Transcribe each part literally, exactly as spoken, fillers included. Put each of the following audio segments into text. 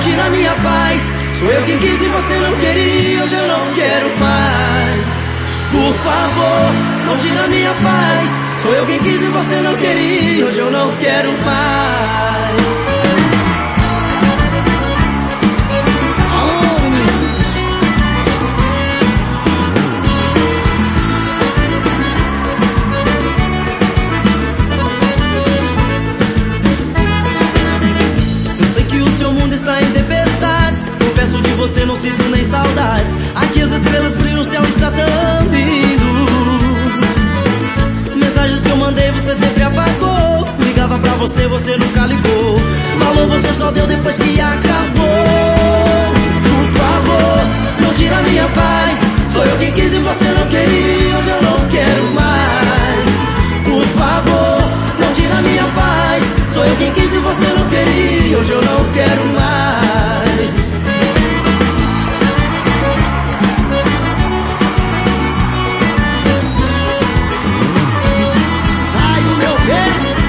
tira minha paz. Sou eu quem quis e você não queria, hoje eu não quero mais. Por favor, não tira minha paz. Sou eu quem quis e você não queria, hoje eu não quero mais. Está em tempestades, confesso de você não sinto nem saudades. Aqui as estrelas brilham, o céu está tão lindo. Mensagens que eu mandei você sempre apagou. Ligava pra você, você nunca ligou. Valor você só deu depois que acabou. Por favor, não tira minha paz. Sou eu quem quis e você não queria, hoje eu não quero mais. Por favor, não tira minha paz. Sou eu quem quis e você não queria, hoje eu não quero mais. Sai do meu pé.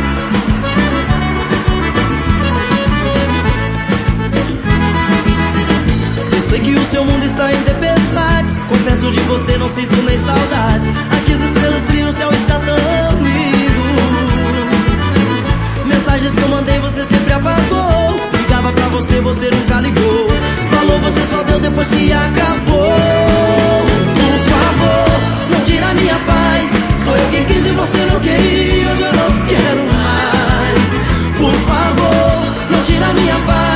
Eu sei que o seu mundo está em tempestades. Confesso de você não sinto nem saudades. Aqui as estrelas brilham, o céu está tão lindo. Mensagens que eu mandei você sempre apagou. Ligava pra você, você nunca ligou. Falou, você só deu depois que acabou. Por favor, não tira minha paz. Sou eu quem quis e você não queria, hoje eu não quero mais. Por favor, não tira minha paz.